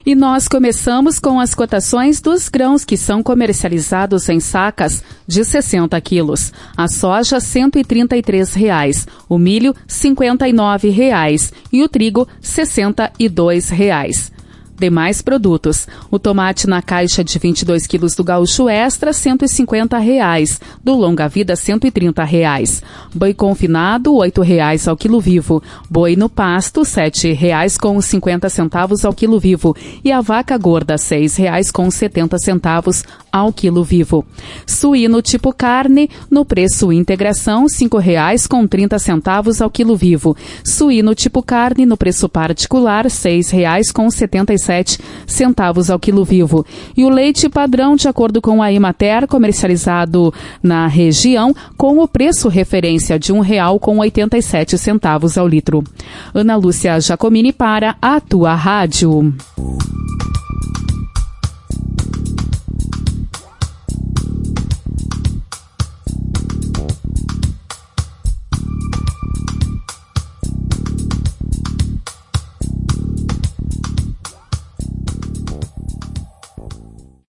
E nós começamos com as cotações dos grãos que são comercializados em sacas de 60 quilos. A soja, R$ 133,00. O milho, R$ 59,00. E o trigo, R$ 62,00. Demais produtos. O tomate na caixa de 22 quilos do Gaúcho Extra, R$ 150,00. Do Longa Vida, R$ 130,00. Boi confinado, R$ 8,00 ao quilo vivo. Boi no pasto, R$ 7,50 ao quilo vivo. E a vaca gorda, R$ 6,70 ao quilo vivo. Suíno tipo carne, no preço integração, R$ 5,30 ao quilo vivo. Suíno tipo carne, no preço particular, R$ 6,77 ao quilo vivo. E o leite padrão, de acordo com a Emater, comercializado na região, com o preço referência de R$ 1,87 ao litro. Ana Lúcia Giacomini para a Tua Rádio.